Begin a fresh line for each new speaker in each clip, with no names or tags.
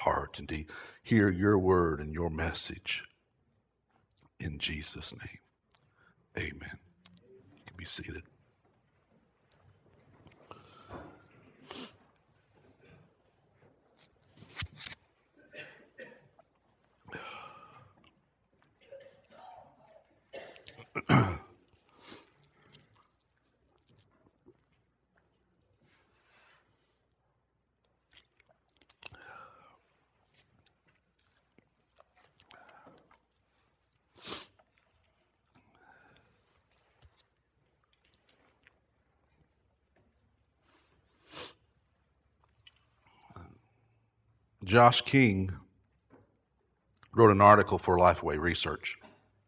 heart and to hear your word and your message. In Jesus' name, amen. You can be seated. Josh King wrote an article for Lifeway Research.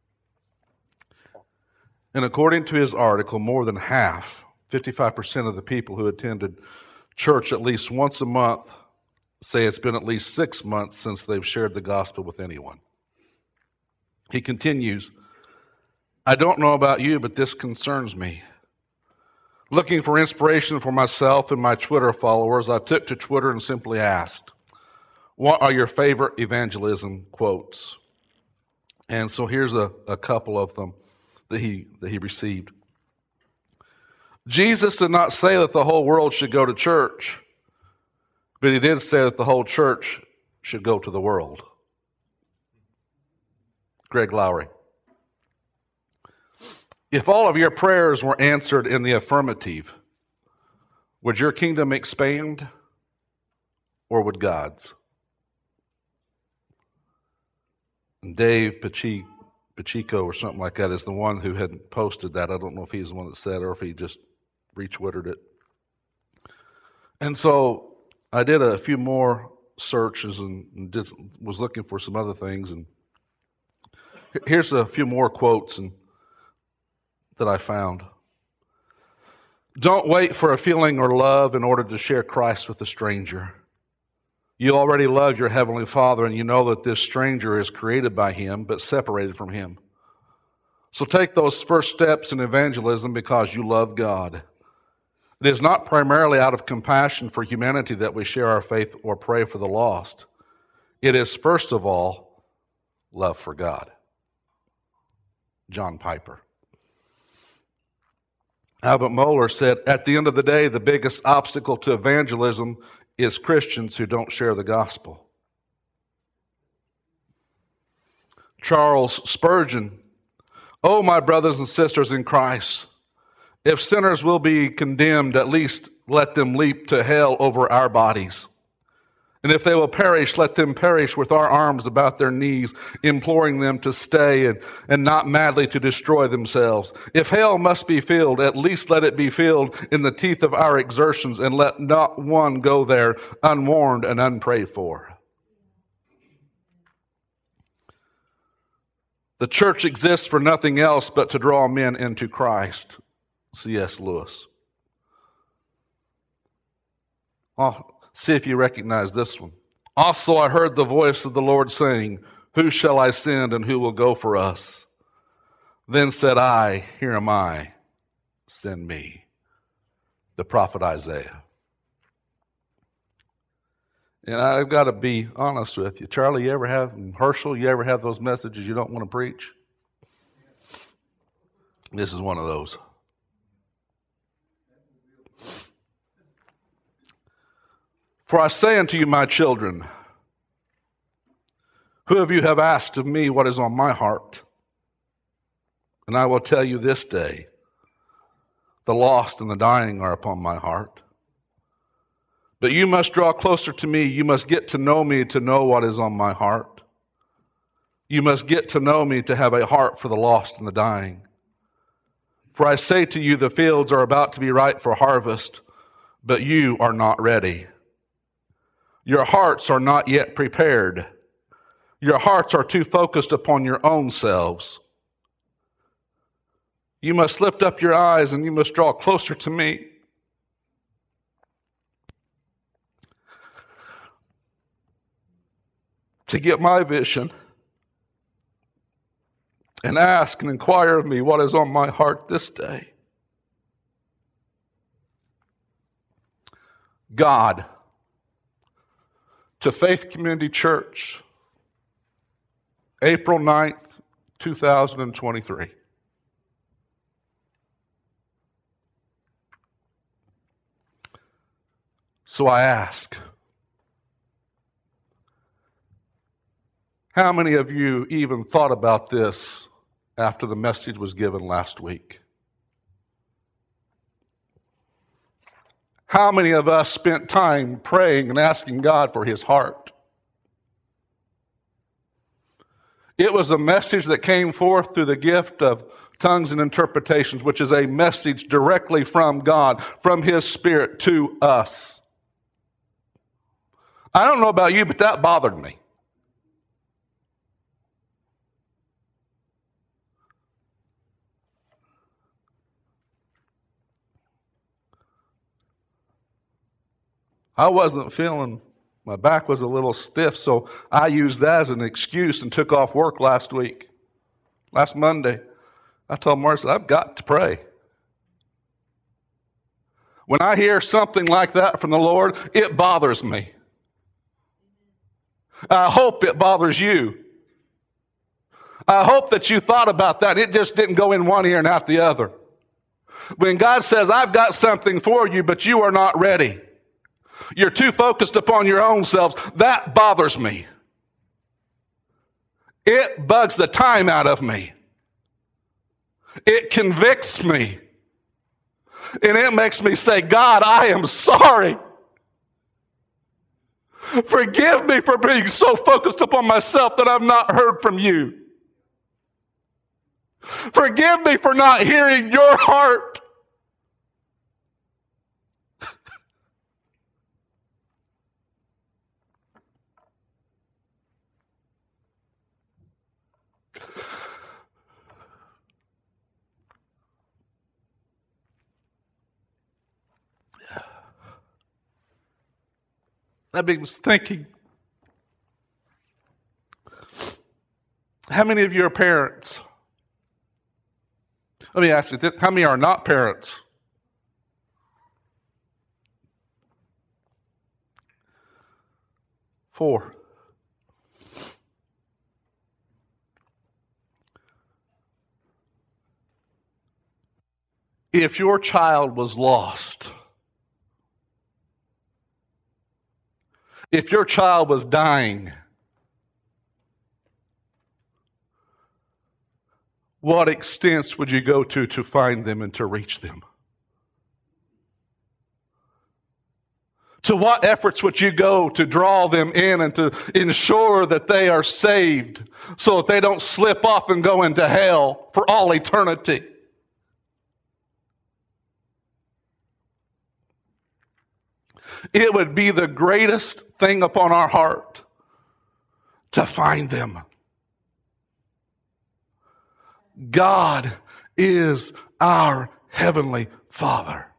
And according to his article, more than half, 55% of the people who attended church at least once a month say it's been at least 6 months since they've shared the gospel with anyone. He continues, I don't know about you, but this concerns me. Looking for inspiration for myself and my Twitter followers, I took to Twitter and simply asked, what are your favorite evangelism quotes? And so here's a couple of them that he received. Jesus did not say that the whole world should go to church, but he did say that the whole church should go to the world. Greg Lowry. If all of your prayers were answered in the affirmative, would your kingdom expand or would God's? And Dave Pacheco or something like that is the one who had posted that. I don't know if he's the one that said it or if he just retweeted it. And so I did a few more searches and was looking for some other things. And here's a few more quotes that I found. Don't wait for a feeling or love in order to share Christ with a stranger. You already love your Heavenly Father, and you know that this stranger is created by Him, but separated from Him. So take those first steps in evangelism because you love God. It is not primarily out of compassion for humanity that we share our faith or pray for the lost. It is, first of all, love for God. John Piper. Albert Mohler said, at the end of the day, the biggest obstacle to evangelism is Christians who don't share the gospel. Charles Spurgeon, oh, my brothers and sisters in Christ, if sinners will be condemned, at least let them leap to hell over our bodies. And if they will perish, let them perish with our arms about their knees, imploring them to stay and not madly to destroy themselves. If hell must be filled, at least let it be filled in the teeth of our exertions, and let not one go there unwarned and unprayed for. The church exists for nothing else but to draw men into Christ. C.S. Lewis. See if you recognize this one. Also I heard the voice of the Lord saying, who shall I send and who will go for us? Then said I, here am I, send me. The prophet Isaiah. And I've got to be honest with you. Charlie, you ever have, and Herschel, you ever have those messages you don't want to preach? This is one of those. For I say unto you, my children, who of you have asked of me what is on my heart? And I will tell you this day, the lost and the dying are upon my heart. But you must draw closer to me. You must get to know me to know what is on my heart. You must get to know me to have a heart for the lost and the dying. For I say to you, the fields are about to be ripe for harvest, but you are not ready. Your hearts are not yet prepared. Your hearts are too focused upon your own selves. You must lift up your eyes and you must draw closer to me. To get my vision and ask and inquire of me what is on my heart this day. to Faith Community Church, April 9th, 2023. So I ask, how many of you even thought about this after the message was given last week? How many of us spent time praying and asking God for His heart? It was a message that came forth through the gift of tongues and interpretations, which is a message directly from God, from His Spirit to us. I don't know about you, but that bothered me. I wasn't feeling, my back was a little stiff, so I used that as an excuse and took off work last Monday. I told Marcia, I've got to pray. When I hear something like that from the Lord, it bothers me. I hope it bothers you. I hope that you thought about that. It just didn't go in one ear and out the other. When God says, I've got something for you, but you are not ready. You're too focused upon your own selves. That bothers me. It bugs the time out of me. It convicts me. And it makes me say, God, I am sorry. Forgive me for being so focused upon myself that I've not heard from you. Forgive me for not hearing your heart. I was thinking, how many of you are parents? Let me ask you this, how many are not parents? Four. If your child was lost, if your child was dying, what extents would you go to find them and to reach them? To what efforts would you go to draw them in and to ensure that they are saved so that they don't slip off and go into hell for all eternity? It would be the greatest thing upon our heart to find them. God is our Heavenly Father.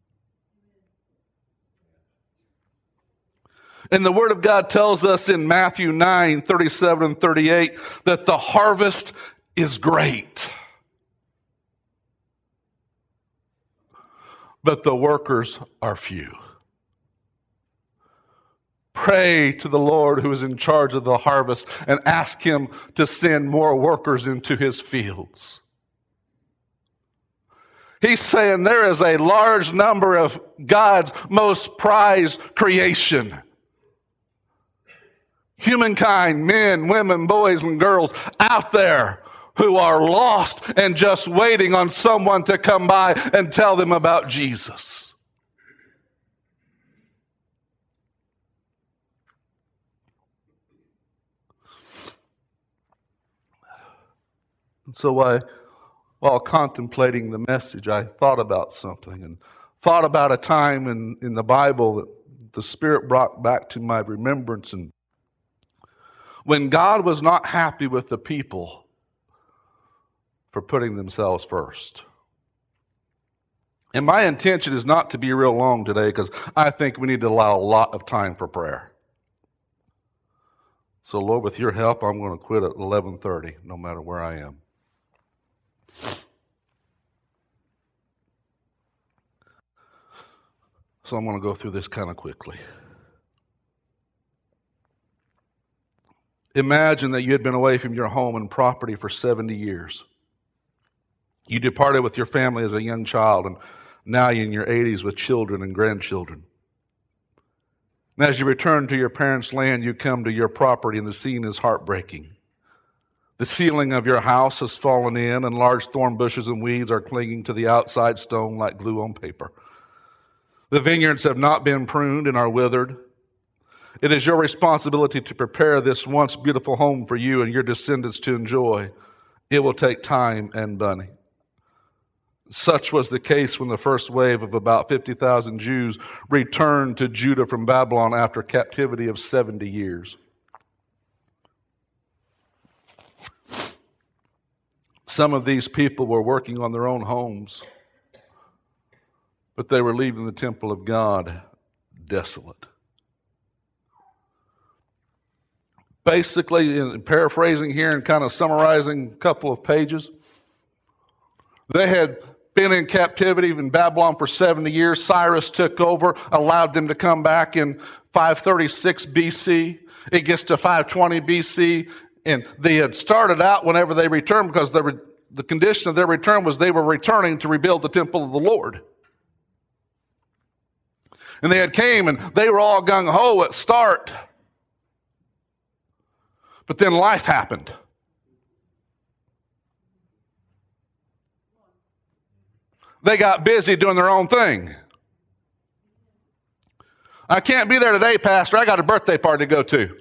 And the Word of God tells us in Matthew 9:37 and 38 that the harvest is great, but the workers are few. Pray to the Lord who is in charge of the harvest and ask Him to send more workers into His fields. He's saying there is a large number of God's most prized creation. Humankind, men, women, boys, and girls out there who are lost and just waiting on someone to come by and tell them about Jesus. And so while contemplating the message, I thought about something and thought about a time in the Bible that the Spirit brought back to my remembrance. And when God was not happy with the people for putting themselves first. And my intention is not to be real long today because I think we need to allow a lot of time for prayer. So Lord, with your help, I'm going to quit at 11:30, no matter where I am. So I'm going to go through this kind of quickly. Imagine that you had been away from your home and property for 70 years. You departed with your family as a young child, and now you're in your 80s with children and grandchildren. And as you return to your parents' land, you come to your property, and the scene is heartbreaking. The ceiling of your house has fallen in, and large thorn bushes and weeds are clinging to the outside stone like glue on paper. The vineyards have not been pruned and are withered. It is your responsibility to prepare this once beautiful home for you and your descendants to enjoy. It will take time and money. Such was the case when the first wave of about 50,000 Jews returned to Judah from Babylon after captivity of 70 years. Some of these people were working on their own homes, but they were leaving the temple of God desolate. Basically, in paraphrasing here and kind of summarizing a couple of pages, they had been in captivity in Babylon for 70 years. Cyrus took over, allowed them to come back in 536 BC. It gets to 520 BC, and they had started out whenever they returned because the condition of their return was they were returning to rebuild the temple of the Lord. And they had came, and they were all gung-ho at start. But then life happened. They got busy doing their own thing. I can't be there today, Pastor. I got a birthday party to go to.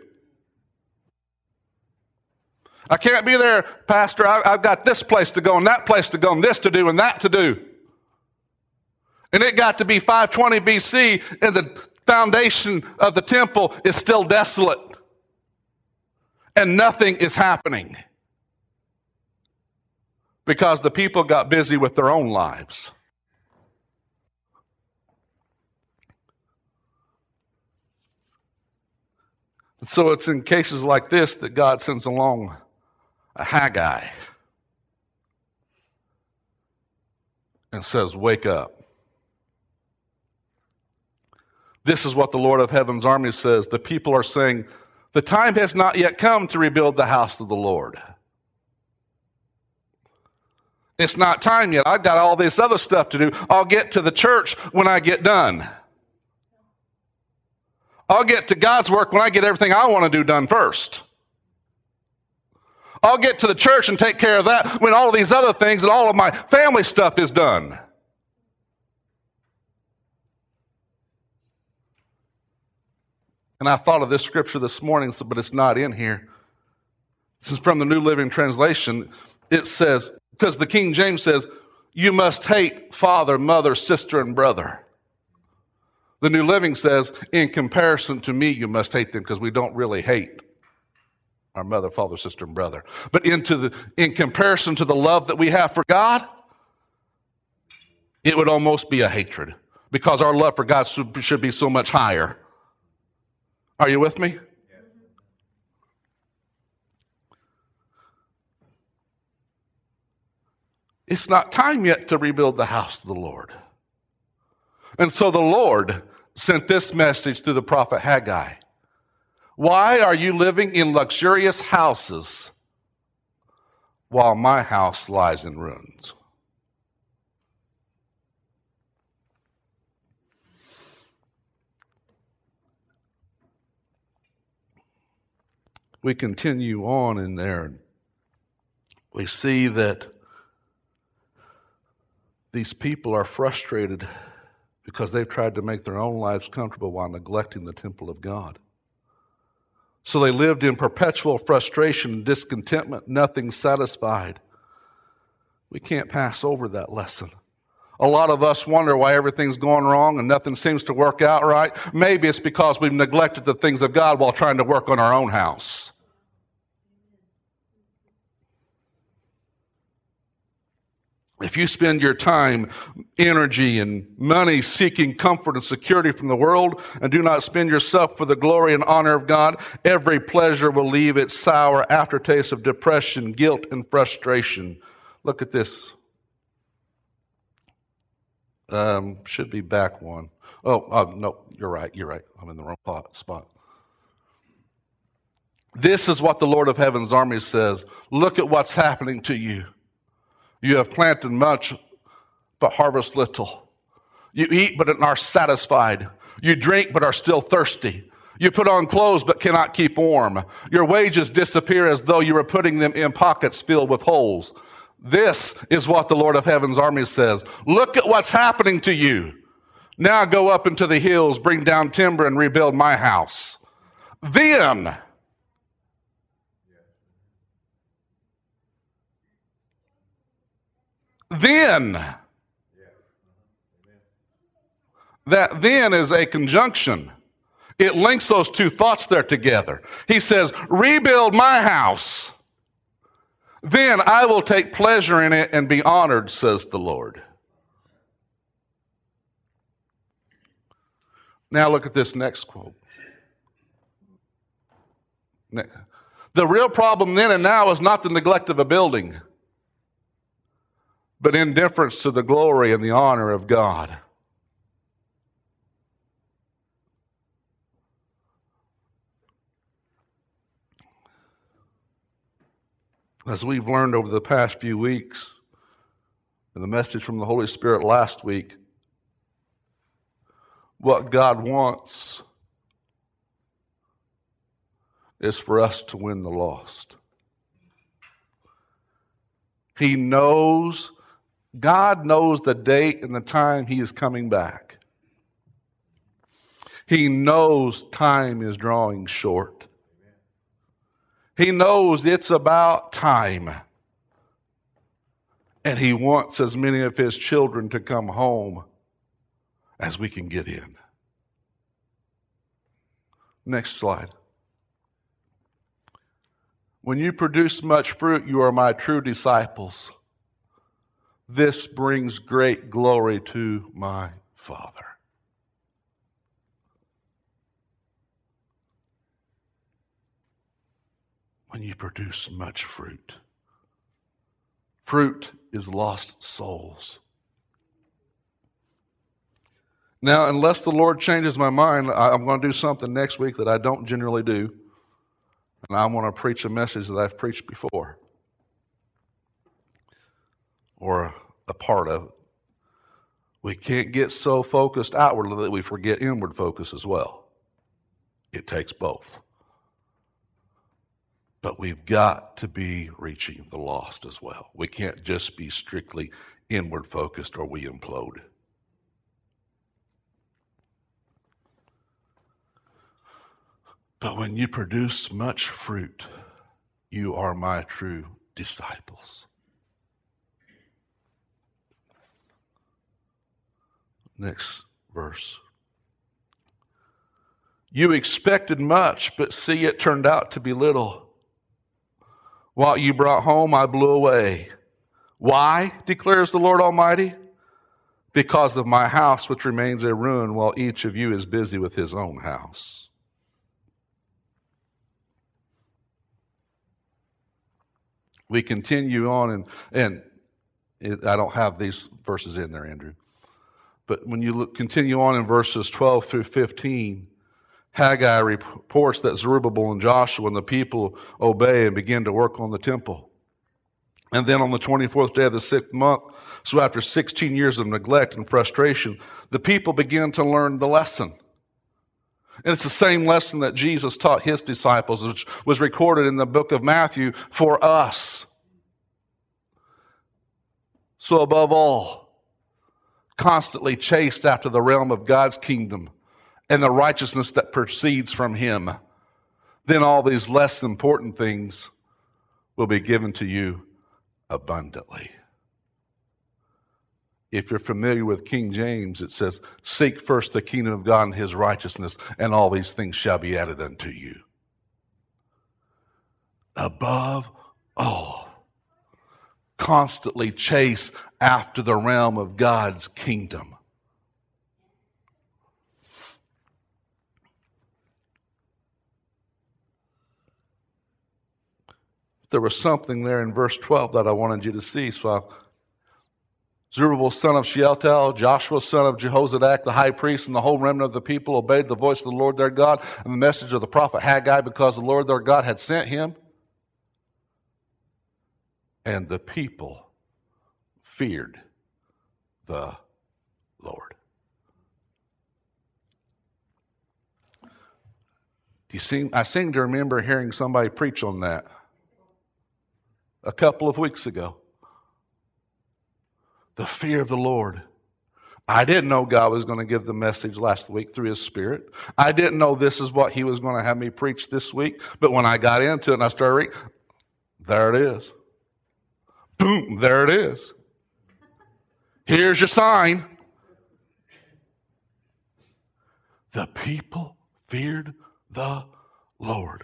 I can't be there, Pastor. I've got this place to go and that place to go and this to do and that to do. And it got to be 520 BC and the foundation of the temple is still desolate. And nothing is happening. Because the people got busy with their own lives. And so it's in cases like this that God sends along a Haggai and says, wake up. This is what the Lord of Heaven's army says. The people are saying, the time has not yet come to rebuild the house of the Lord. It's not time yet. I've got all this other stuff to do. I'll get to the church when I get done. I'll get to God's work when I get everything I want to do done first. I'll get to the church and take care of that when all of these other things and all of my family stuff is done. And I thought of this scripture this morning, but it's not in here. This is from the New Living Translation. It says, because the King James says, you must hate father, mother, sister, and brother. The New Living says, in comparison to me, you must hate them, because we don't really hate our mother, father, sister, and brother. But in comparison to the love that we have for God, it would almost be a hatred, because our love for God should be so much higher. Are you with me? It's not time yet to rebuild the house of the Lord. And so the Lord sent this message through the prophet Haggai. Why are you living in luxurious houses while my house lies in ruins? We continue on in there. We see that these people are frustrated because they've tried to make their own lives comfortable while neglecting the temple of God. So they lived in perpetual frustration and discontentment, nothing satisfied. We can't pass over that lesson. A lot of us wonder why everything's going wrong and nothing seems to work out right. Maybe it's because we've neglected the things of God while trying to work on our own house. If you spend your time, energy, and money seeking comfort and security from the world and do not spend yourself for the glory and honor of God, every pleasure will leave its sour aftertaste of depression, guilt, and frustration. Look at this. Should be back one. Oh, no, you're right. I'm in the wrong spot. This is what the Lord of Heaven's army says. Look at what's happening to you. You have planted much, but harvest little. You eat, but are satisfied. You drink, but are still thirsty. You put on clothes, but cannot keep warm. Your wages disappear as though you were putting them in pockets filled with holes. This is what the Lord of Heaven's army says. Look at what's happening to you. Now go up into the hills, bring down timber, and rebuild my house. Then that then is a conjunction. It links those two thoughts there together. He says, rebuild my house. Then I will take pleasure in it and be honored, says the Lord. Now look at this next quote. The real problem then and now is not the neglect of a building, but indifference to the glory and the honor of God. As we've learned over the past few weeks, and the message from the Holy Spirit last week, what God wants is for us to win the lost. He knows, God knows the date and the time He is coming back. He knows time is drawing short. He knows it's about time. And He wants as many of His children to come home as we can get in. Next slide. When you produce much fruit, you are my true disciples. This brings great glory to my Father. When you produce much fruit. Fruit is lost souls. Now, unless the Lord changes my mind, I'm going to do something next week that I don't generally do. And I want to preach a message that I've preached before. Or a part of it. We can't get so focused outwardly that we forget inward focus as well. It takes both. But we've got to be reaching the lost as well. We can't just be strictly inward focused or we implode. But when you produce much fruit, you are my true disciples. Next verse. You expected much, but see, it turned out to be little. What you brought home, I blew away. Why, declares the Lord Almighty? Because of my house, which remains a ruin, while each of you is busy with his own house. We continue on, and I don't have these verses in there, Andrew. But when you continue on in verses 12 through 15, Haggai reports that Zerubbabel and Joshua and the people obey and begin to work on the temple. And then on the 24th day of the 6th month, so after 16 years of neglect and frustration, the people begin to learn the lesson. And it's the same lesson that Jesus taught his disciples, which was recorded in the book of Matthew for us. So above all, constantly chased after the realm of God's kingdom and the righteousness that proceeds from Him, then all these less important things will be given to you abundantly. If you're familiar with King James, it says, seek first the kingdom of God and His righteousness, and all these things shall be added unto you. Above all, constantly chase after the realm of God's kingdom. There was something there in verse 12 that I wanted you to see, so Zerubbabel son of Shealtiel, Joshua son of Jehozadak, the high priest, and the whole remnant of the people obeyed the voice of the Lord their God and the message of the prophet Haggai, because the Lord their God had sent him. And the people feared the Lord. I seem to remember hearing somebody preach on that a couple of weeks ago. The fear of the Lord. I didn't know God was going to give the message last week through His Spirit. I didn't know this is what He was going to have me preach this week. But when I got into it and I started reading, there it is. Boom, there it is. Here's your sign. The people feared the Lord.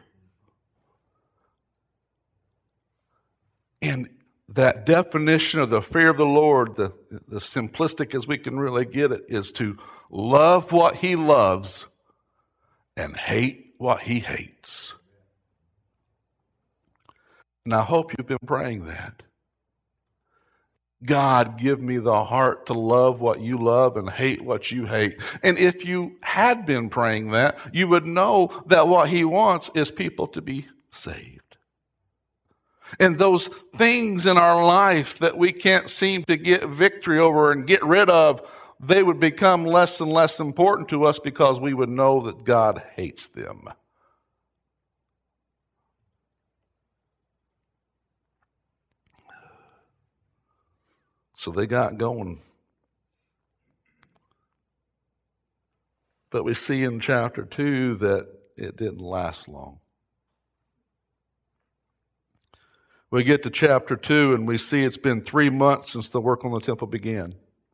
And that definition of the fear of the Lord, the simplistic as we can really get it, is to love what He loves and hate what He hates. And I hope you've been praying that. God, give me the heart to love what You love and hate what You hate. And if you had been praying that, you would know that what He wants is people to be saved. And those things in our life that we can't seem to get victory over and get rid of, they would become less and less important to us because we would know that God hates them. So they got going. But we see in chapter 2 that it didn't last long. We get to chapter 2 and we see it's been 3 months since the work on the temple began.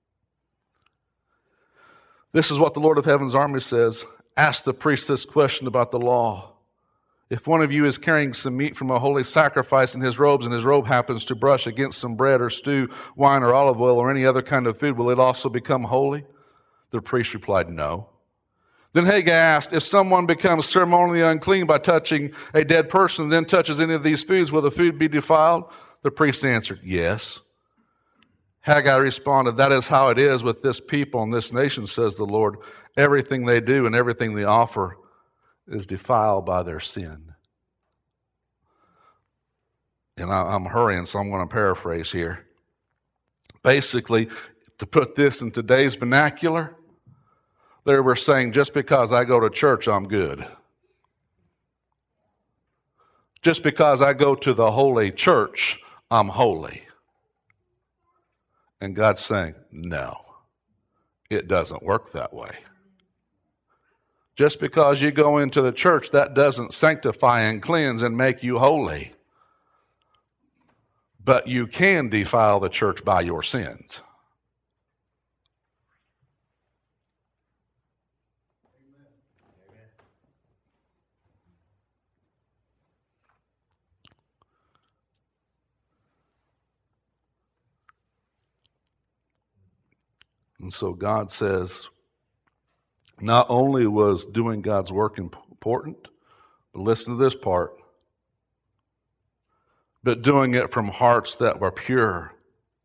This is what the Lord of Heaven's army says. Ask the priest this question about the law. If one of you is carrying some meat from a holy sacrifice in his robes, and his robe happens to brush against some bread or stew, wine or olive oil or any other kind of food, will it also become holy? The priest replied, no. Then Haggai asked, if someone becomes ceremonially unclean by touching a dead person, then touches any of these foods, will the food be defiled? The priest answered, yes. Haggai responded, that is how it is with this people and this nation, says the Lord. Everything they do and everything they offer is defiled by their sin. And I'm hurrying, so I'm going to paraphrase here. Basically, to put this in today's vernacular, they were saying, just because I go to church, I'm good. Just because I go to the holy church, I'm holy. And God's saying, no, it doesn't work that way. Just because you go into the church, that doesn't sanctify and cleanse and make you holy. But you can defile the church by your sins. And so God says, not only was doing God's work important, but listen to this part, but doing it from hearts that were pure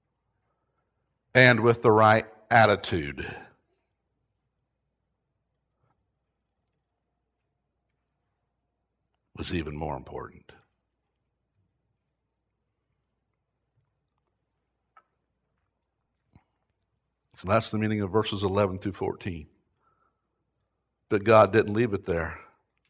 and with the right attitude. Was even more important. So that's the meaning of verses 11 through 14. But God didn't leave it there.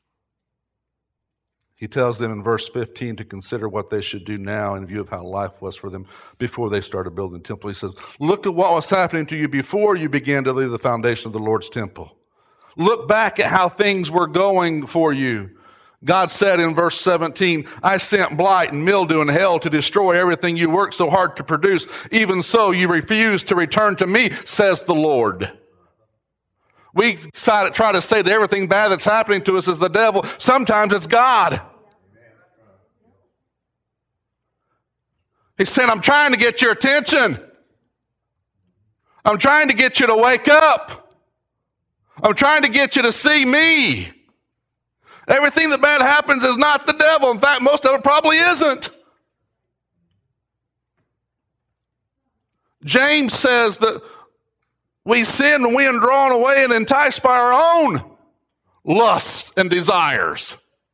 He tells them in verse 15 to consider what they should do now in view of how life was for them before they started building the temple. He says, look at what was happening to you before you began to lay the foundation of the Lord's temple. Look back at how things were going for you. God said in verse 17, I sent blight and mildew and hail to destroy everything you worked so hard to produce. Even so, you refused to return to me, says the Lord. We try to say that everything bad that's happening to us is the devil. Sometimes it's God. He said, I'm trying to get your attention. I'm trying to get you to wake up. I'm trying to get you to see me. Everything that bad happens is not the devil. In fact, most of it probably isn't. James says that we sin when we are drawn away and enticed by our own lusts and desires.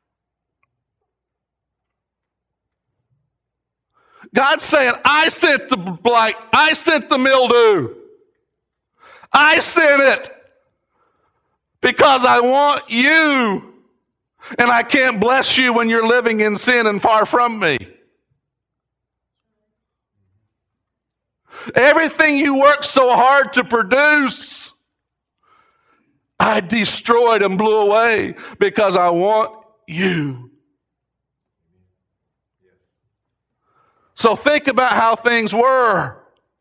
God's saying, I sent the blight, I sent the mildew. I sent it because I want you. And I can't bless you when you're living in sin and far from me. Everything you worked so hard to produce, I destroyed and blew away because I want you. So think about how things were.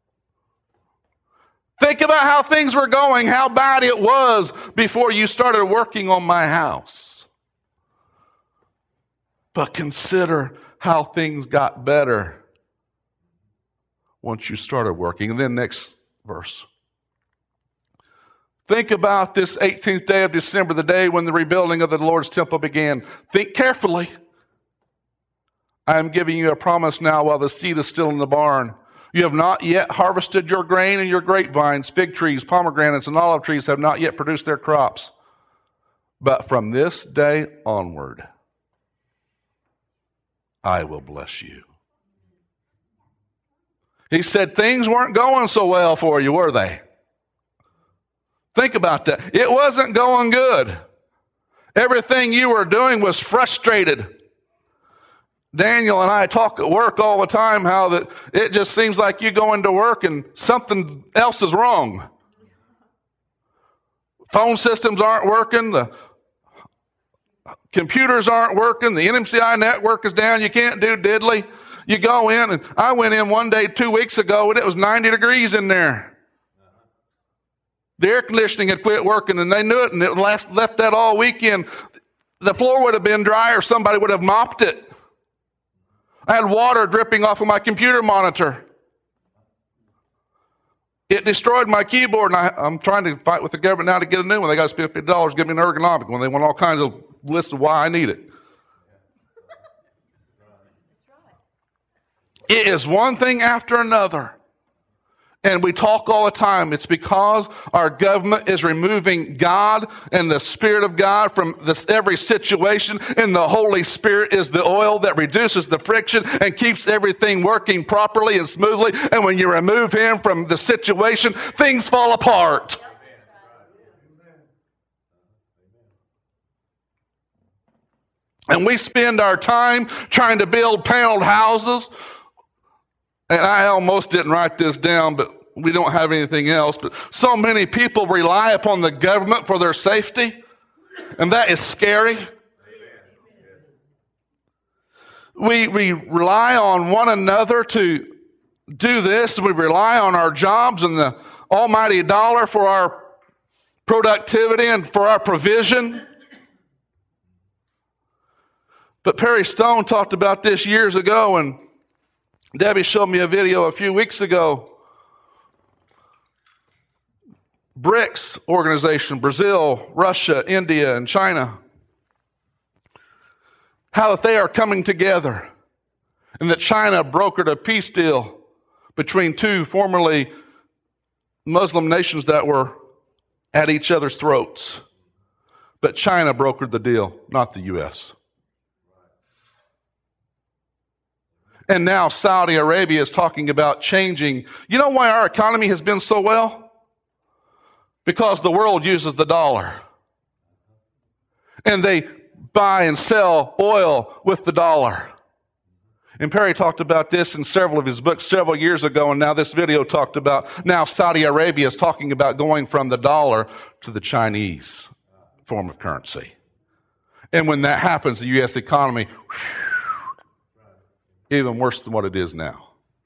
Think about how things were going, how bad it was before you started working on my house. But consider how things got better once you started working. And then next verse. Think about this 18th day of December, the day when the rebuilding of the Lord's temple began. Think carefully. I am giving you a promise now while the seed is still in the barn. You have not yet harvested your grain, and your grapevines, fig trees, pomegranates, and olive trees have not yet produced their crops. But from this day onward, I will bless you. He said things weren't going so well for you, were they? Think about that. It wasn't going good. Everything you were doing was frustrated. Daniel and I talk at work all the time how that it just seems like you go into work and something else is wrong. Phone systems aren't working. The computers aren't working. The NMCI network is down. You can't do diddly. You go in, and I went in one day 2 weeks ago, and it was 90 degrees in there. The air conditioning had quit working, and they knew it, and it left that all weekend. The floor would have been dry, or somebody would have mopped it. I had water dripping off of my computer monitor. It destroyed my keyboard, and I'm trying to fight with the government now to get a new one. They got to spend $50 to give me an ergonomic one. They want all kinds of lists of why I need it. It is one thing after another. And we talk all the time. It's because our government is removing God and the Spirit of God from every situation. And the Holy Spirit is the oil that reduces the friction and keeps everything working properly and smoothly. And when you remove Him from the situation, things fall apart. And we spend our time trying to build paneled houses. And I almost didn't write this down, but we don't have anything else. But so many people rely upon the government for their safety, and that is scary. We rely on one another to do this, and we rely on our jobs and the almighty dollar for our productivity and for our provision. But Perry Stone talked about this years ago, and Debbie showed me a video a few weeks ago. BRICS organization, Brazil, Russia, India, and China. How that they are coming together. And that China brokered a peace deal between two formerly Muslim nations that were at each other's throats. But China brokered the deal, not the U.S. And now Saudi Arabia is talking about changing. You know why our economy has been so well? Because the world uses the dollar. And they buy and sell oil with the dollar. And Perry talked about this in several of his books several years ago, and now this video talked about, now Saudi Arabia is talking about going from the dollar to the Chinese form of currency. And when that happens, the U.S. economy, even worse than what it is now.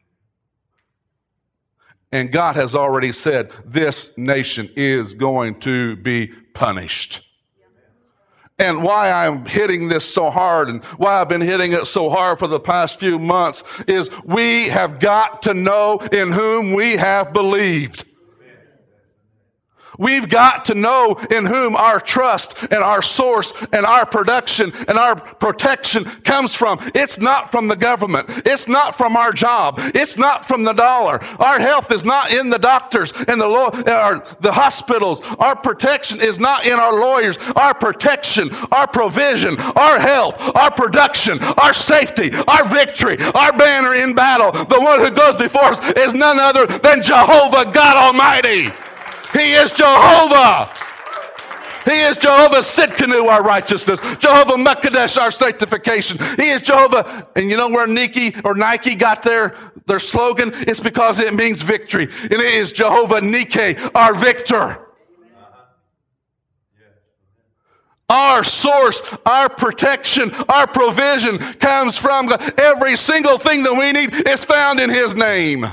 And God has already said this nation is going to be punished. And why I'm hitting this so hard and why I've been hitting it so hard for the past few months is we have got to know in whom we have believed. We've got to know in whom our trust and our source and our production and our protection comes from. It's not from the government. It's not from our job. It's not from the dollar. Our health is not in the doctors and the hospitals. Our protection is not in our lawyers. Our protection, our provision, our health, our production, our safety, our victory, our banner in battle, the one who goes before us is none other than Jehovah God Almighty. He is Jehovah. He is Jehovah Sidkenu, our righteousness. Jehovah Mekadesh, our sanctification. He is Jehovah. And you know where Nike got their slogan? It's because it means victory. And it is Jehovah Nike, our victor. Our source, our protection, our provision comes from God. Every single thing that we need is found in His name.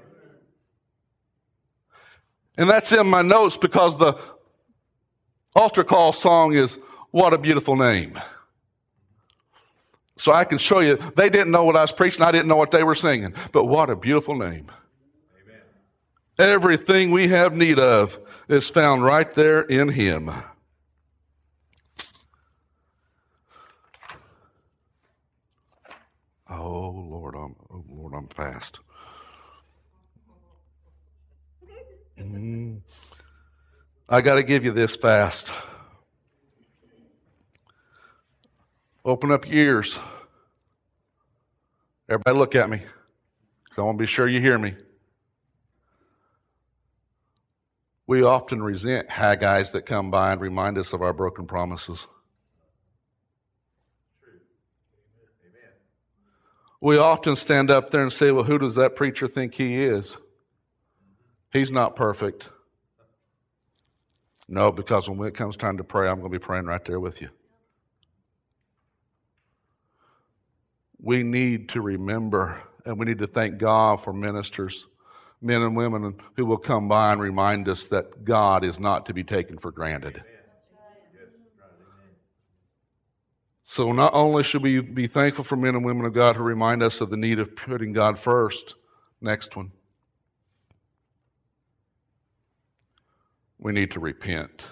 And that's in my notes because the altar call song is What a Beautiful Name. So I can show you, they didn't know what I was preaching. I didn't know what they were singing. But what a beautiful name. Amen. Everything we have need of is found right there in Him. Oh, Lord, I'm fast. I got to give you this fast. Open up your ears. Everybody look at me. I want to be sure you hear me. We often resent Haggai's that come by and remind us of our broken promises. We often stand up there and say, well, who does that preacher think he is? He's not perfect. No, because when it comes time to pray, I'm going to be praying right there with you. We need to remember, and we need to thank God for ministers, men and women who will come by and remind us that God is not to be taken for granted. So not only should we be thankful for men and women of God who remind us of the need of putting God first, next one, we need to repent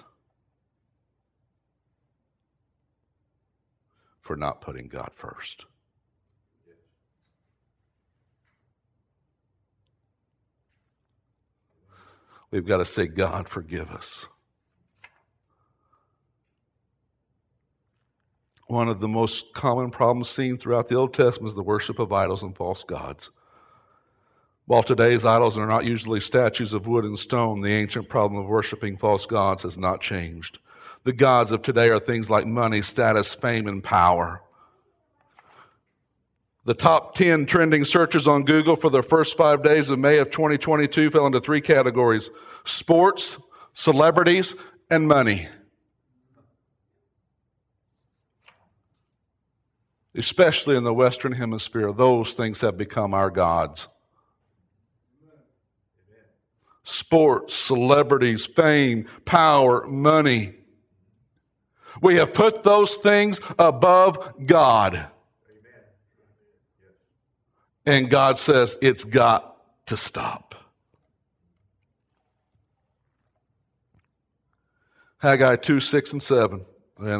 for not putting God first. We've got to say, God, forgive us. One of the most common problems seen throughout the Old Testament is the worship of idols and false gods. While today's idols are not usually statues of wood and stone, the ancient problem of worshiping false gods has not changed. The gods of today are things like money, status, fame, and power. The top 10 trending searches on Google for the first 5 days of May of 2022 fell into 3 categories: sports, celebrities, and money. Especially in the Western Hemisphere, those things have become our gods. Sports, celebrities, fame, power, money. We have put those things above God. And God says it's got to stop. Haggai 2, 6, and 7. And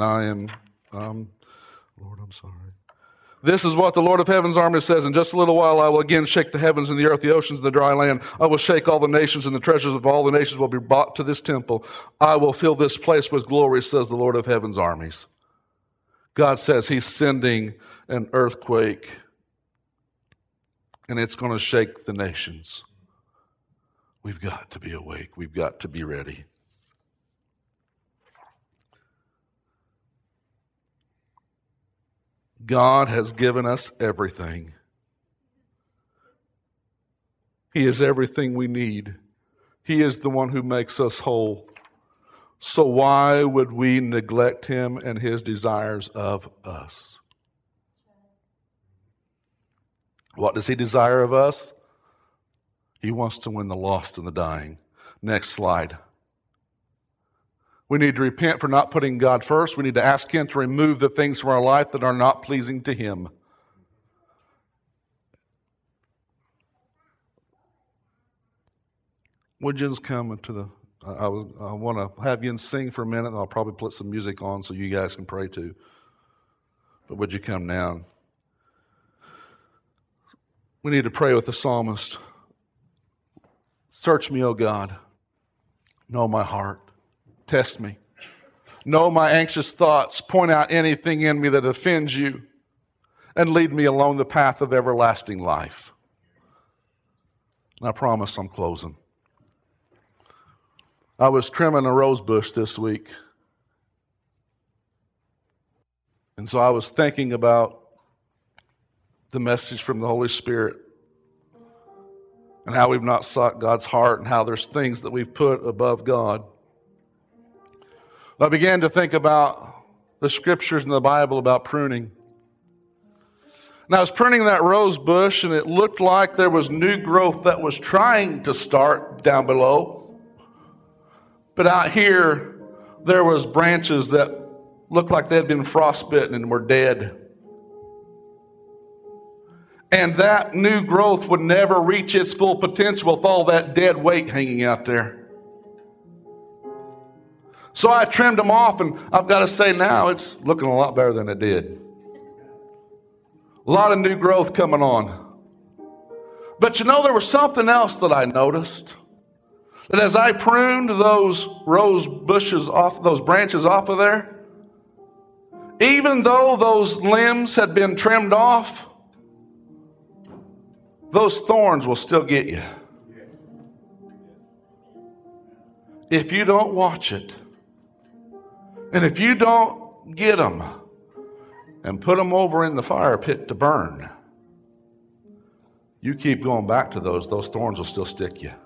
Lord, I'm sorry. This is what the Lord of Heaven's army says: in just a little while I will again shake the heavens and the earth, the oceans and the dry land. I will shake all the nations, and the treasures of all the nations will be brought to this temple. I will fill this place with glory, says the Lord of Heaven's armies. God says He's sending an earthquake, and it's going to shake the nations. We've got to be awake. We've got to be ready. God has given us everything. He is everything we need. He is the one who makes us whole. So why would we neglect Him and His desires of us? What does He desire of us? He wants to win the lost and the dying. Next slide. We need to repent for not putting God first. We need to ask Him to remove the things from our life that are not pleasing to Him. Would you just come into the... I want to have you sing for a minute, and I'll probably put some music on so you guys can pray too. But would you come down? We need to pray with the psalmist. Search me, O God. Know my heart. Test me. Know my anxious thoughts. Point out anything in me that offends you, and lead me along the path of everlasting life. And I promise I'm closing. I was trimming a rose bush this week. And so I was thinking about the message from the Holy Spirit and how we've not sought God's heart and how there's things that we've put above God. I began to think about the scriptures in the Bible about pruning. And I was pruning that rose bush, and it looked like there was new growth that was trying to start down below. But out here, there was branches that looked like they had been frostbitten and were dead. And that new growth would never reach its full potential with all that dead weight hanging out there. So I trimmed them off, and I've got to say now it's looking a lot better than it did. A lot of new growth coming on. But you know, there was something else that I noticed. That as I pruned those rose bushes off, those branches off of there, even though those limbs had been trimmed off, those thorns will still get you. If you don't watch it, and if you don't get them and put them over in the fire pit to burn, you keep going back to those thorns will still stick you.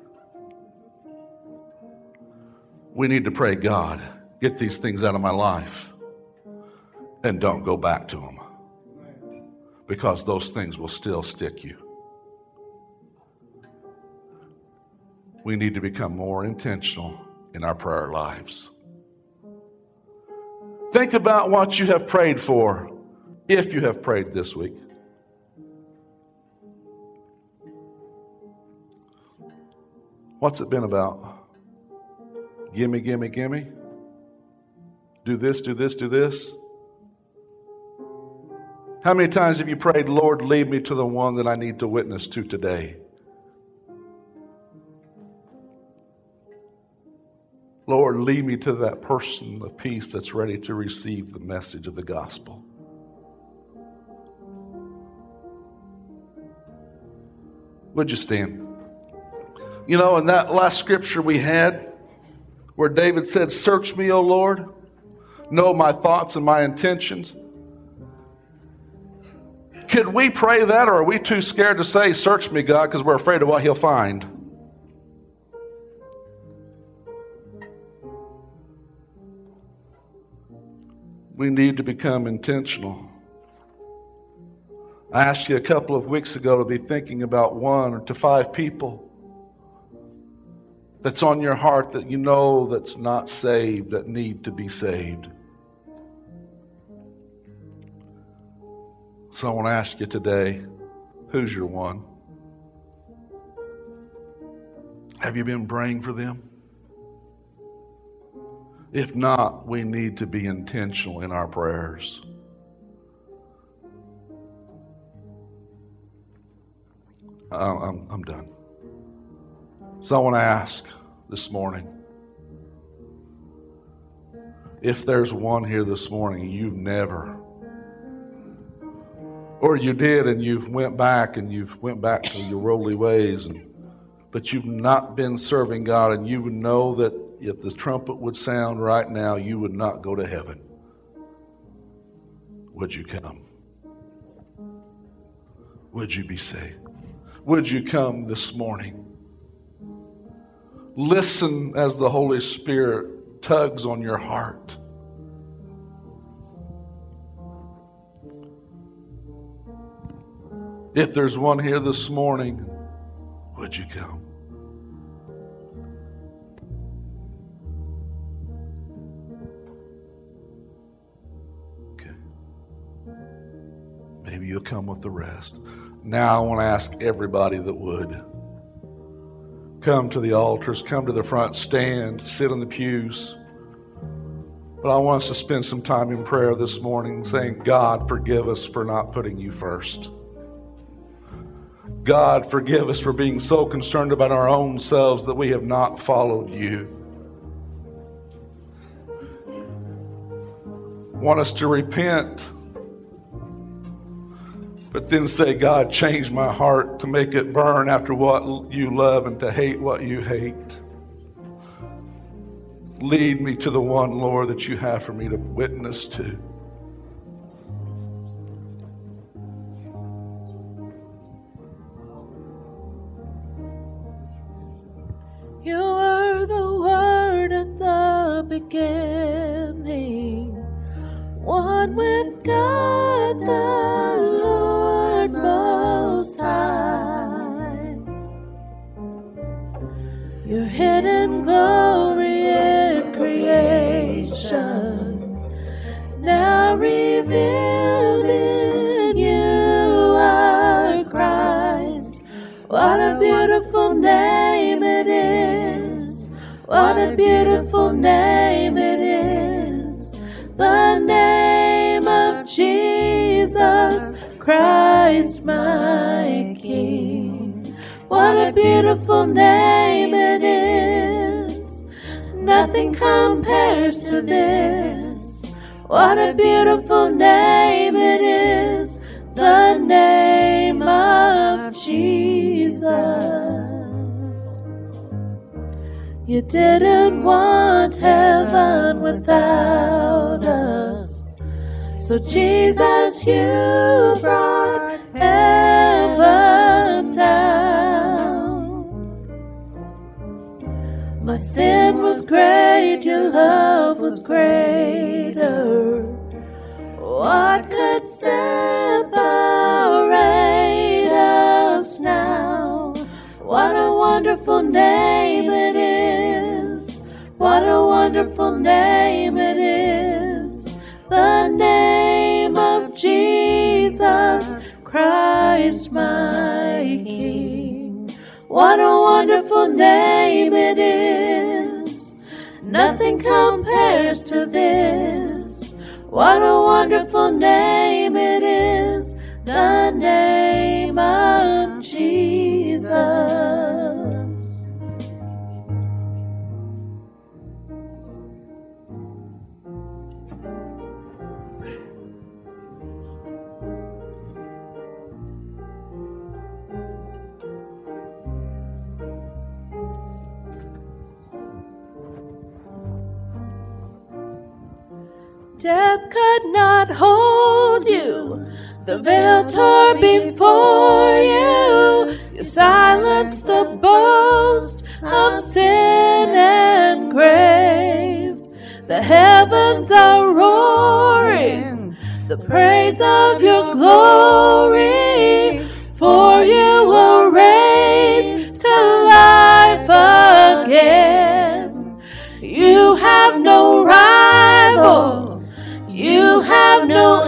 We need to pray, God, get these things out of my life and don't go back to them, because those things will still stick you. We need to become more intentional in our prayer lives. Think about what you have prayed for, if you have prayed this week. What's it been about? Gimme, gimme, gimme. Do this, do this, do this. How many times have you prayed, Lord, lead me to the one that I need to witness to today? Lord, lead me to that person of peace that's ready to receive the message of the gospel. Would you stand? You know, in that last scripture we had, where David said, search me, O Lord, know my thoughts and my intentions. Could we pray that, or are we too scared to say, search me, God, because we're afraid of what he'll find? We need to become intentional. I asked you a couple of weeks ago to be thinking about 1 to 5 people that's on your heart that you know that's not saved, that need to be saved. So I want to ask you today, who's your one? Have you been praying for them? If not, we need to be intentional in our prayers. I'm done. So I want to ask this morning, if there's one here this morning you've never, or you did and you've went back to your worldly ways, but you've not been serving God, and you would know that if the trumpet would sound right now, you would not go to heaven. Would you come? Would you be saved? Would you come this morning? Listen as the Holy Spirit tugs on your heart. If there's one here this morning, would you come? Okay. Maybe you'll come with the rest. Now I want to ask everybody that would. come to the altars, come to the front, stand, sit in the pews. But I want us to spend some time in prayer this morning saying, God, forgive us for not putting you first. God, forgive us for being so concerned about our own selves that we have not followed you. Want us to repent, but then say, God, change my heart to make it burn after what you love and to hate what you hate. Lead me to the one, Lord, that you have for me to witness to.
You were the Word at the beginning, one with God the Lord Most High. Your hidden glory in creation, now revealed in you are Christ. What a beautiful name it is. What a beautiful name it is. The name of Jesus Christ, my King. What a beautiful name it is. Nothing compares to this. What a beautiful name it is. The name of Jesus. You didn't want heaven without us, so Jesus, you brought heaven down. My sin was great, your love was greater. What could separate us now? What a wonderful name it is. What a wonderful name it is. The name of Jesus Christ, my King. What a wonderful name it is. Nothing compares to this. What a wonderful name it is. The name of Jesus. Death could not hold you. The veil tore before you. You silenced the boast of sin and grave. The heavens are roaring the praise of your glory. For you were raised to life again. You have no rival. You have no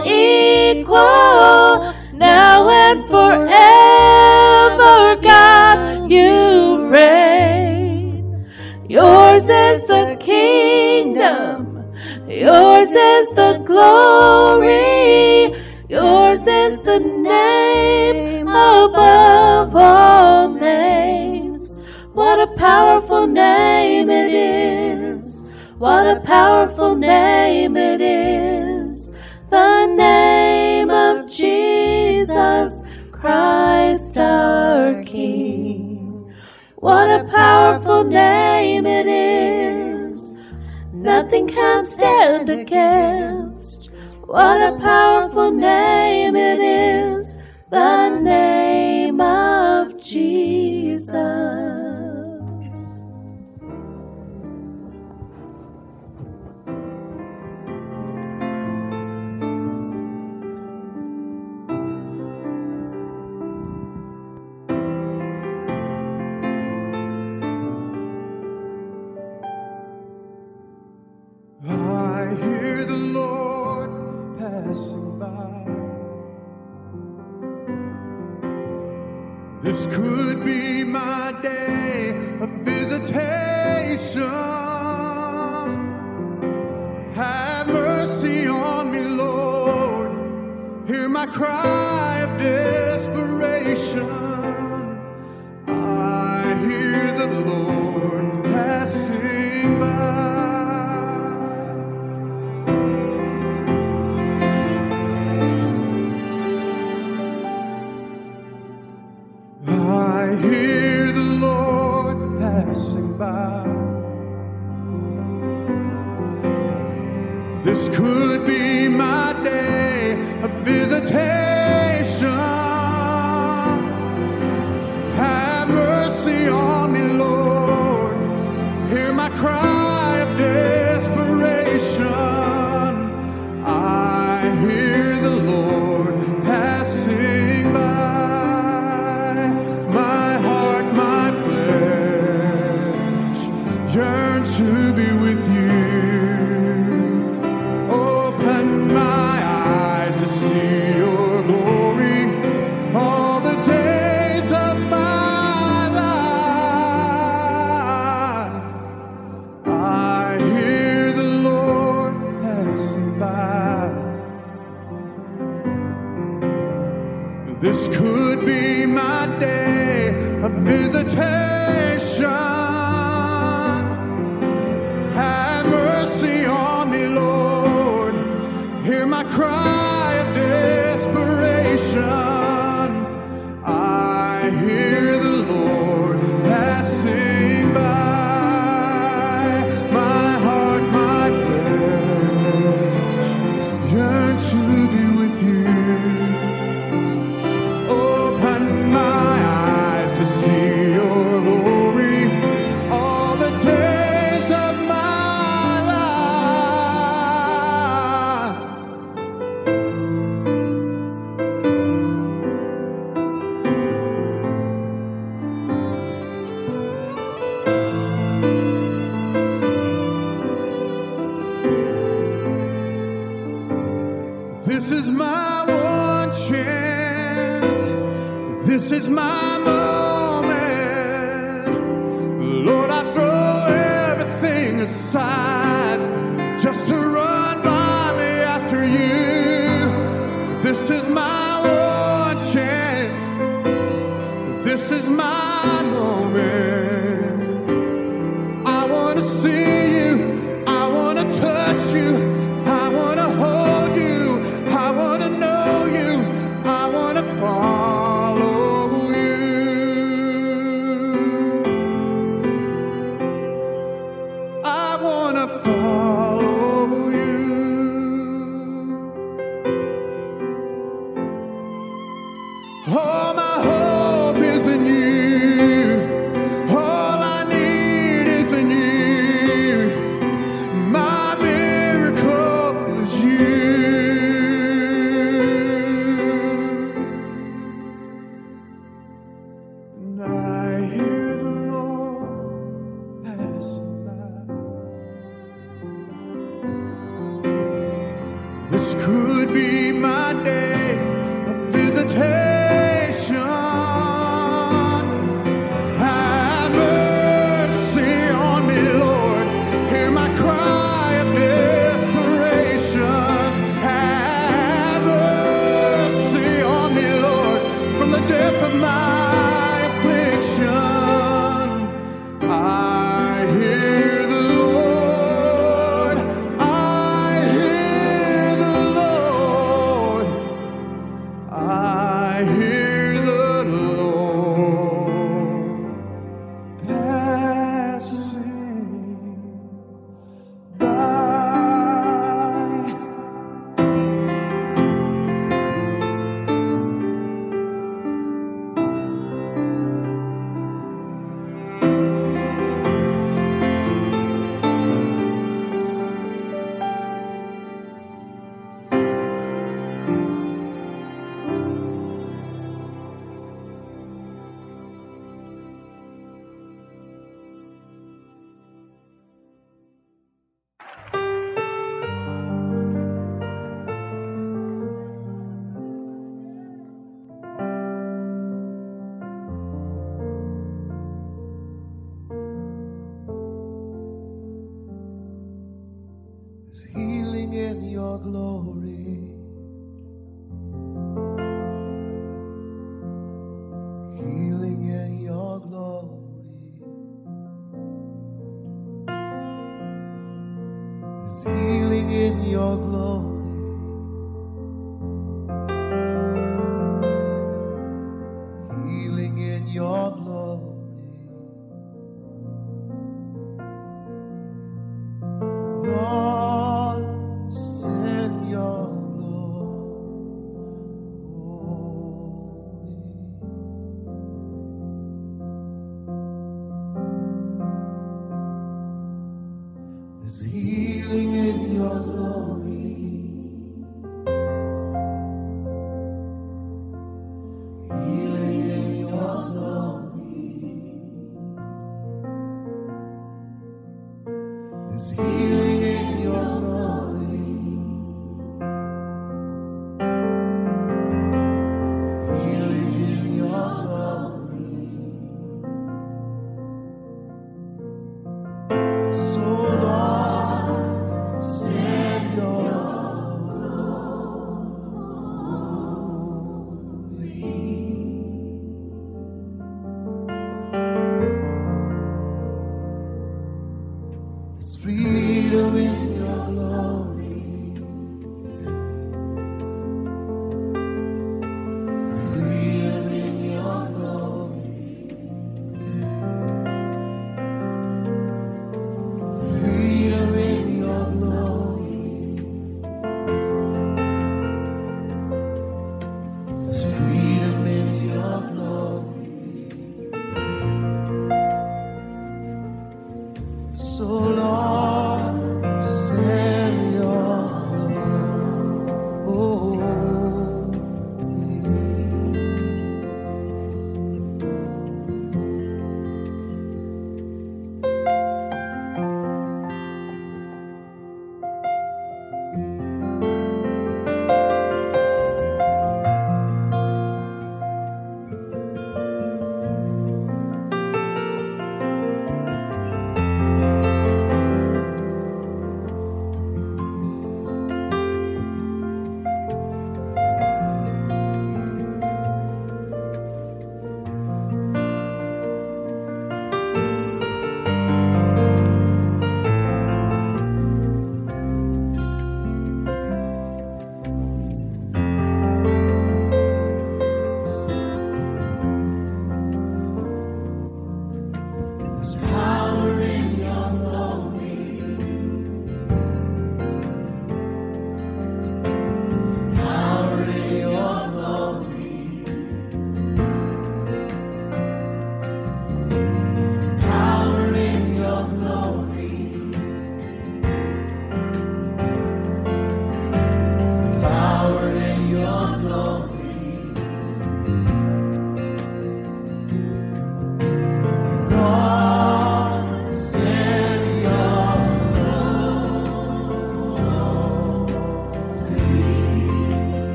equal, now and forever, God, you reign. Yours is the kingdom, yours is the glory, yours is the name above all names. What a powerful name it is. What a powerful name it is. The name of Jesus Christ our King. What a powerful name it is. Nothing can stand against. What a powerful name it is. The name of Jesus.
I hear the Lord passing by. This could be my day of visitation. Have mercy on me, Lord. Hear my cry of desperation. I hear the Lord passing by. I hear the Lord passing by. This could be my day of visitation. Have mercy on me, Lord. Hear my cry of desperation. I hear the Lord passing by. My heart, my flesh yearn to be with you. Open my eyes to see your glory all the days of my life. I hear the Lord passing by. This could be my day of visitation. Have mercy on me, Lord. Hear my cry of desperation. I hear the Lord passing by. My heart, my flesh yearn to be with you. Open my eyes to see your glory all the days of my life. This is my one chance. This is my moment. Lord, I throw everything aside just to run blindly after you. This is my one chance. This is my moment. I want to see you. I want to touch you. I want to hold you. I want to know you. I want to follow you. I want to follow you. All my hope is in you. All I need is in you. My miracle is you. And I hear the Lord passing by. This could be my day of visitation. Have mercy on me, Lord. Hear my cry of desperation. Have mercy on me, Lord, from the depth of my affliction. I hear the Lord. I hear the Lord. I hear the Lord passing by.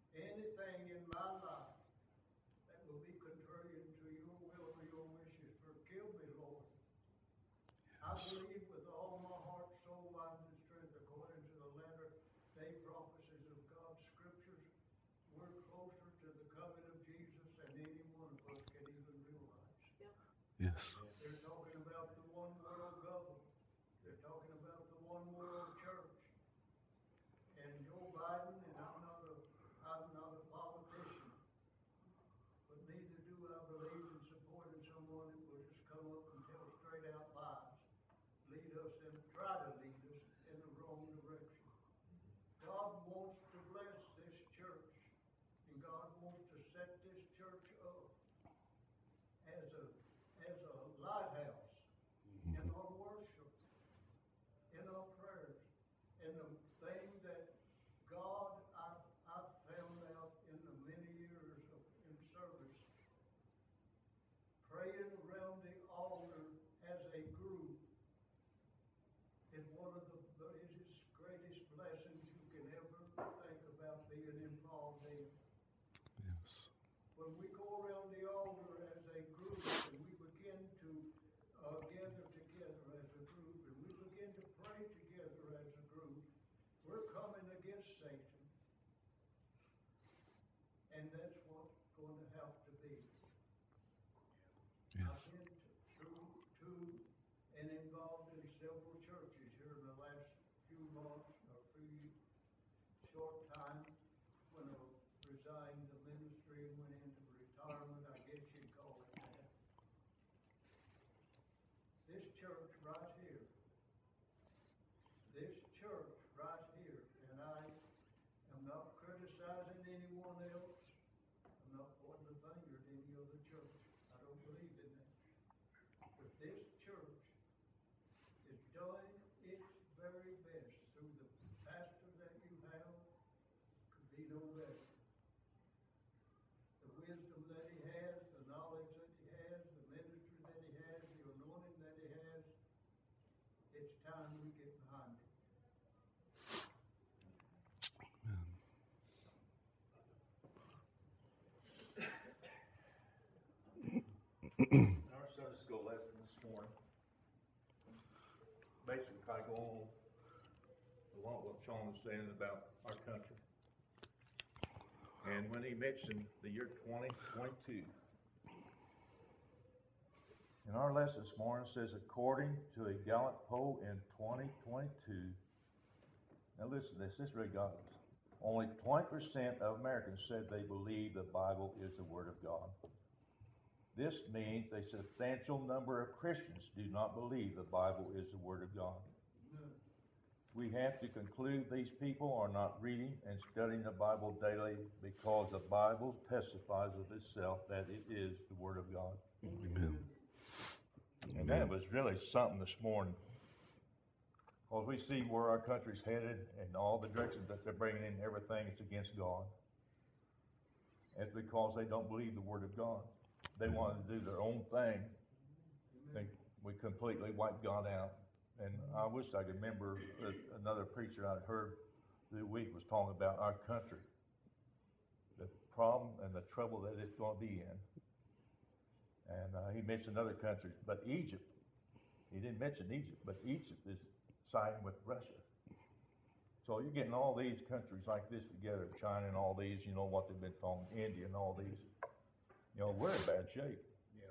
anything in my life that will be contrary to your will or your wishes, forgive me, Lord. I believe with all my heart, soul, mind, and strength, according to the latter-day prophecies of God's scriptures, we're closer to the coming of Jesus than any one of us can even realize.
Yes.
They're talking about the one world government. They're talking about the one world church. And Joe Biden, and I'm not a politician, but neither do I believe in supporting someone that will just come up and tell straight out lies, lead us and try to lead us in the wrong direction. God wants to bless this church, and God wants to set this church up as a lighthouse in our worship, in our prayers, and the thing that God I've found out in the many years in service, praying around the altar as a group is one of the greatest blessings you can ever think about being involved in.
Yes.
When we go around the altar as a group and we begin to gather together as a group and we begin to pray together as a group, we're coming against Satan. And that's what's going to have to be.
Yes.
I've been to and involved in several churches here in the last few months or few short time when I resigned the ministry and went into retirement, I guess you'd call it that. This church right here, and I am not criticizing anyone else. I'm not pointing the finger at any other church. I don't believe in that. But this church is doing its very best through the pastor that you have, could be no better. The wisdom that he has, the knowledge that he has, the ministry that he has, the anointing that he has, it's time we get behind it.
In our Sunday school lesson this morning, basically kind of go on along with what Sean was saying about our country. And when he mentioned the year 2022, in our lesson this morning says, according to a Gallup poll in 2022, now listen to this really got it. Only 20% of Americans said they believe the Bible is the Word of God. This means a substantial number of Christians do not believe the Bible is the Word of God. We have to conclude these people are not reading and studying the Bible daily because the Bible testifies of itself that it is the Word of God.
Amen.
And that was really something this morning. Because we see where our country's headed and all the directions that they're bringing in, everything is against God. It's because they don't believe the Word of God. They want to do their own thing. We completely wiped God out. And I wish I could remember another preacher I'd heard the week was talking about our country, the problem and the trouble that it's going to be in. And he mentioned other countries, but Egypt, he didn't mention Egypt, but Egypt is siding with Russia. So you're getting all these countries like this together, China and all these, you know what they've been talking, India and all these. You know, we're in bad shape.
Yeah.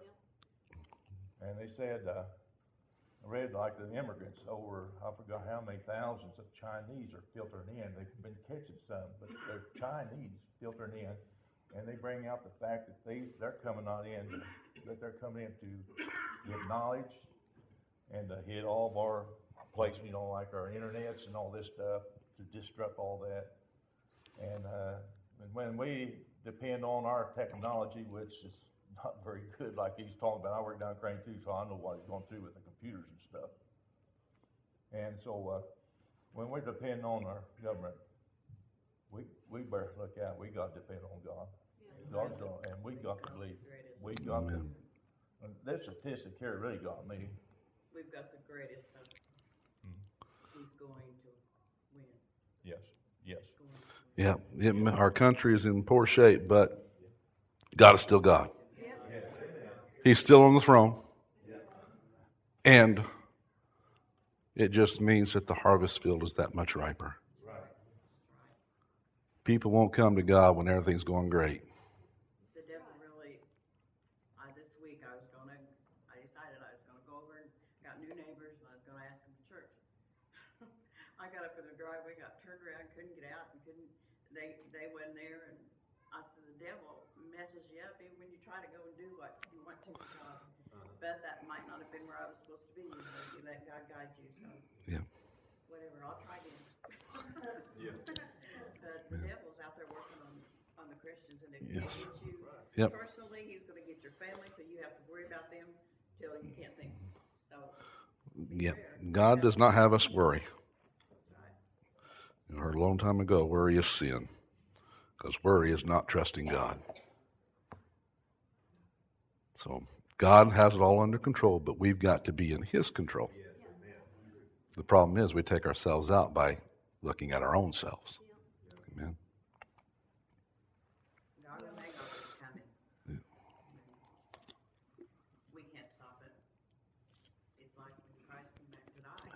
And they said, I read like the immigrants over, I forgot how many thousands of Chinese are filtering in. They've been catching some, but they're Chinese filtering in. And they bring out the fact that they're coming on in, that they're coming in to get knowledge and to hit all of our places, you know, like our internets and all this stuff, to disrupt all that. And when we depend on our technology, which is not very good, like he's talking about. I work down Crane too, so I know what he's going through with the computers and stuff. And so when we're depending on our government, we better look out. We got to depend on God.
Yeah.
God's going, and we got to believe. We got to. This statistic here really got me.
We've got the greatest of He's going to win.
Yes. Yes.
Going to win.
Yeah, our country is in poor shape, but God is still God. He's still on the throne. And it just means that the harvest field is that much riper. People won't come to God when everything's going great.
The devil really, this week I decided I was gonna go over and got new neighbors and I was gonna ask them to church. I got up in the driveway, got turned around, couldn't get out and they wasn't there and I said, the devil messes you up even when you try to go and do what you want to with God. But that might not have been where I was supposed to be. You let God guide you, so.
Yeah.
Whatever, I'll try again. But the devil's out there working on the Christians, and if he
Yes.
can get you
Yep.
personally, he's going to get your family, so you have to worry about them till you can't think. So,
Yeah. God does not have us worry.
that's right.
I heard a long time ago, worry is sin. Because worry is not trusting God. So God has it all under control, but we've got to be in His control. The problem is we take ourselves out by looking at our own selves. Amen.
God will make all this coming.
Yeah.
We can't stop it. It's like when Christ came back to die.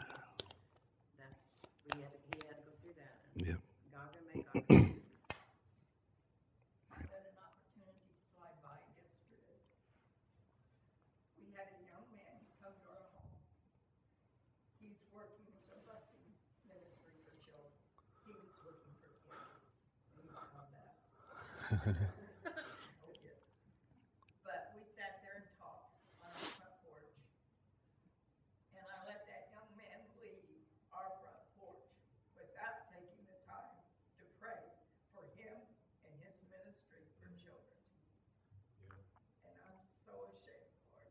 He had to go through that. And
Yeah.
God will make all this.
I had an opportunity slide by yesterday. We had a young man come to our home. He's working with a busing ministry for children. He was looking for kids. He was not best. No kids. But we sat there and talked on our front porch. And I let that young man leave our front porch without taking the time to pray for him and his ministry for children. And I'm so ashamed, Lord.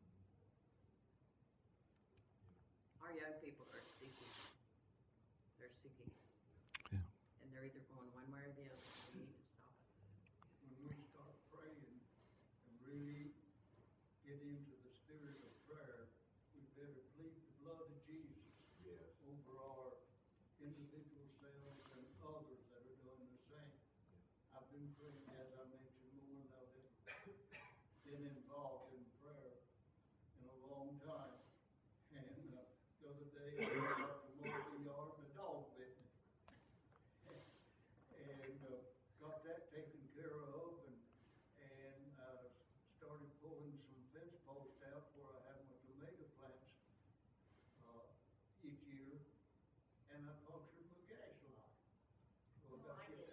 Our young people are seeking. They're seeking.
Yeah.
And they're either going one way or the other. We need to stop it.
When we start praying and really get into the spirit of prayer, we better plead the blood of Jesus over our individual selves and others that are doing the same. I've been praying, as I mentioned, more than I've been involved in prayer in a long time. And the other day, I went out to mow the yard and a dog bit me. And got that taken care of and started pulling some fence posts out where I have my tomato plants each year, and I punctured my gas line. Well, that's it.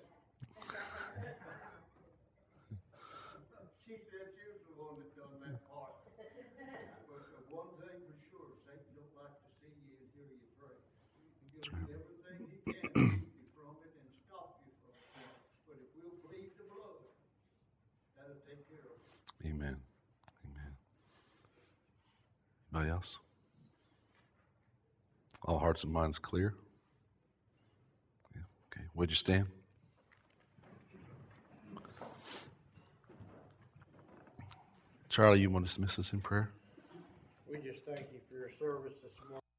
She said she was the one that done that part. But one thing for sure, Satan don't like to see you and hear you pray. He'll do everything he can to keep you from it and stop you from it. But if we'll plead the blood, that'll take care of it.
Amen. Amen. Anybody else? All hearts and minds clear? Yeah. Okay. Would you stand? Charlie, you want to dismiss us in prayer?
We just thank you for your service this morning.